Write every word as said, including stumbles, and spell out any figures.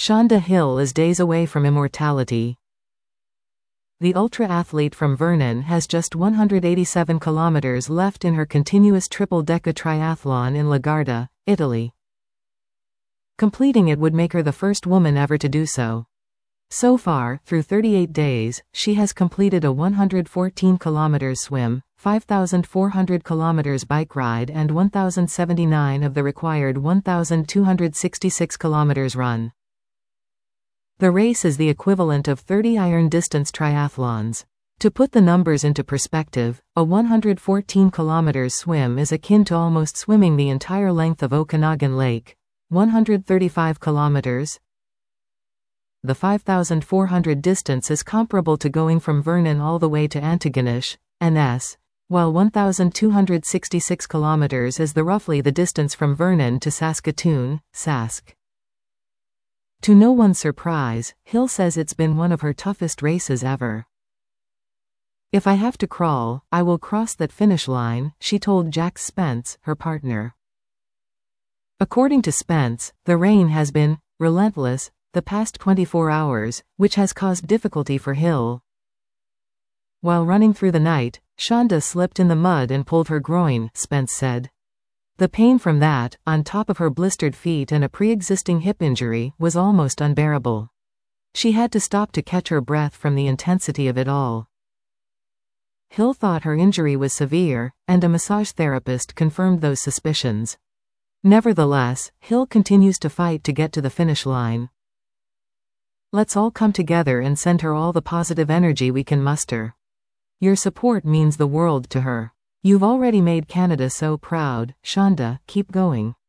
Shonda Hill is days away from immortality. The ultra-athlete from Vernon has just one hundred eighty-seven kilometers left in her continuous triple-deca triathlon in Lagarda, Italy. Completing it would make her the first woman ever to do so. So far, through thirty-eight days, she has completed a one hundred fourteen kilometers swim, five thousand four hundred kilometers bike ride and one thousand seventy-nine of the required one thousand two hundred sixty-six kilometers run. The race is the equivalent of thirty iron-distance triathlons. To put the numbers into perspective, a one hundred fourteen kilometers swim is akin to almost swimming the entire length of Okanagan Lake, one hundred thirty-five kilometers. The five thousand four hundred distance is comparable to going from Vernon all the way to Antigonish, N S, while one thousand two hundred sixty-six kilometers is the roughly the distance from Vernon to Saskatoon, Sask. To no one's surprise, Hill says it's been one of her toughest races ever. "If I have to crawl, I will cross that finish line," she told Jack Spence, her partner. According to Spence, the rain has been relentless the past twenty-four hours, which has caused difficulty for Hill. While running through the night, Shonda slipped in the mud and pulled her groin, Spence said. The pain from that, on top of her blistered feet and a pre-existing hip injury, was almost unbearable. She had to stop to catch her breath from the intensity of it all. Hill thought her injury was severe, and a massage therapist confirmed those suspicions. Nevertheless, Hill continues to fight to get to the finish line. "Let's all come together and send her all the positive energy we can muster. Your support means the world to her. You've already made Canada so proud, Shonda, keep going."